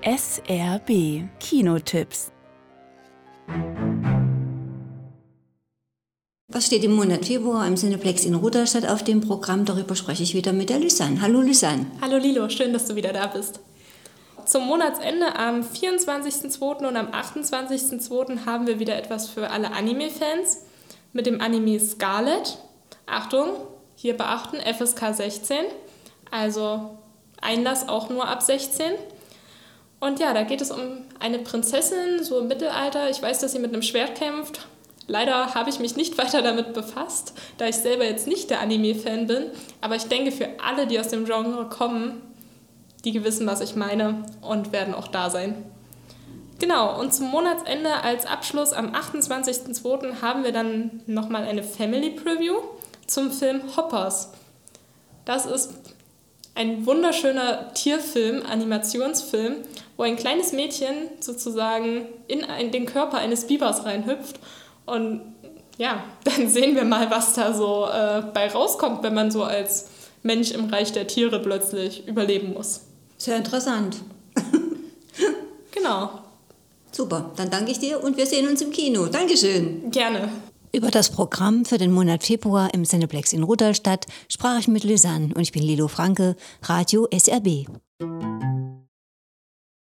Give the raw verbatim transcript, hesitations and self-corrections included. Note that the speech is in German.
S R B Kinotipps. Was steht im Monat Februar im Cineplex in Rudolstadt auf dem Programm? Darüber spreche ich wieder mit der Lysanne. Hallo Lysanne. Hallo Lilo, schön, dass du wieder da bist. Zum Monatsende am vierundzwanzigsten zweiten und am achtundzwanzigsten zweiten haben wir wieder etwas für alle Anime-Fans mit dem Anime Scarlet. Achtung, hier beachten, F S K sechzehn, also Einlass auch nur ab sechzehn. Und ja, da geht es um eine Prinzessin, so im Mittelalter. Ich weiß, dass sie mit einem Schwert kämpft. Leider habe ich mich nicht weiter damit befasst, da ich selber jetzt nicht der Anime-Fan bin. Aber ich denke, für alle, die aus dem Genre kommen, die wissen, was ich meine und werden auch da sein. Genau, und zum Monatsende als Abschluss am achtundzwanzigsten zweiten haben wir dann nochmal eine Family Preview zum Film Hoppers. Das ist ein wunderschöner Tierfilm, Animationsfilm, wo ein kleines Mädchen sozusagen in den Körper eines Bibers reinhüpft. Und ja, dann sehen wir mal, was da so äh, bei rauskommt, wenn man so als Mensch im Reich der Tiere plötzlich überleben muss. Sehr interessant. Genau. Super, dann danke ich dir und wir sehen uns im Kino. Dankeschön. Gerne. Über das Programm für den Monat Februar im Cineplex in Rudolstadt sprach ich mit Lysanne und ich bin Lilo Franke, Radio S R B.